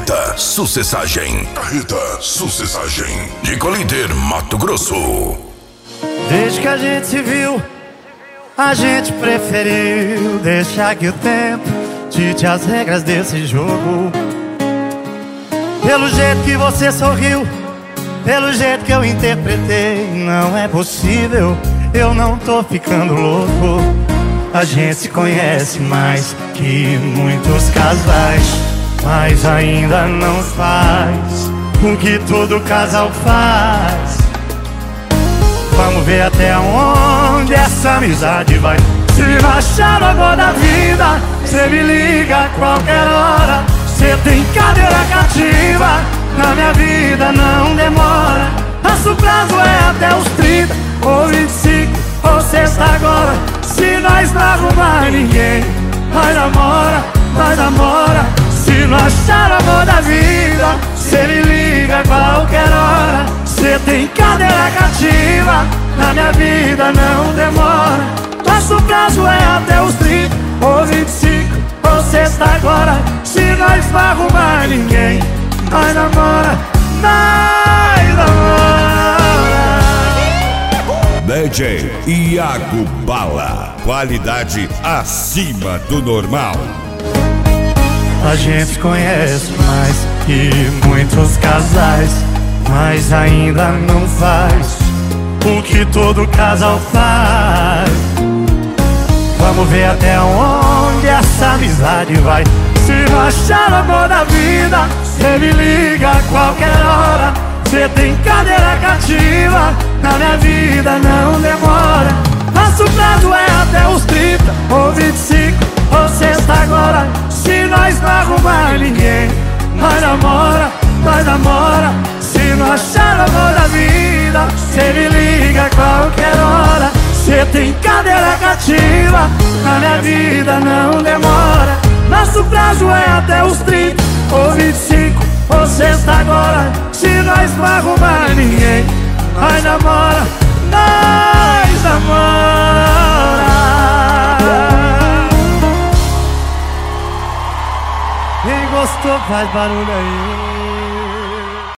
Carreta Sucessagem. Carreta Sucessagem. De Colíder, Mato Grosso. Desde que a gente se viu, a gente preferiu deixar que o tempo dite as regras desse jogo. Pelo jeito que você sorriu, pelo jeito que eu interpretei, não é possível, eu não tô ficando louco. A gente se conhece mais que muitos casais, mas ainda não faz o que todo casal faz. Vamos ver até onde essa amizade vai. Se não achar o amor da vida, cê me liga a qualquer hora. Cê tem cadeira cativa, na minha vida não demora. Nosso prazo é até os 30 ou 25 ou sexta agora. Se nós não arrumar ninguém, nós namora, nós namora. Se não achar o amor da vida, cê me liga a qualquer hora. Cê tem cadeira cativa, na minha vida não demora. Nosso prazo é até os 30 ou 25 ou sexta agora. Se nós não arrumar ninguém, nós namora, nós namora. DJ Iago Bala, qualidade acima do normal. A gente conhece mais que muitos casais, mas ainda não faz o que todo casal faz. Vamos ver até onde essa amizade vai. Se não achar o amor da vida, cê me liga a qualquer hora. Cê tem cadeira cativa, na minha vida não demora. Nosso prazo é até os 30 ou 25 ou sexta agora. Se nós não arrumar ninguém, nós namora, nós namora. Se não achar o amor da vida, cê me liga a qualquer hora. Cê tem cadeira cativa, na minha vida não demora. Nosso prazo é até os 30 ou 25 ou sexta agora. Se nós não arrumar ninguém, nós namora, nós namora. Quem gostou faz barulho aí.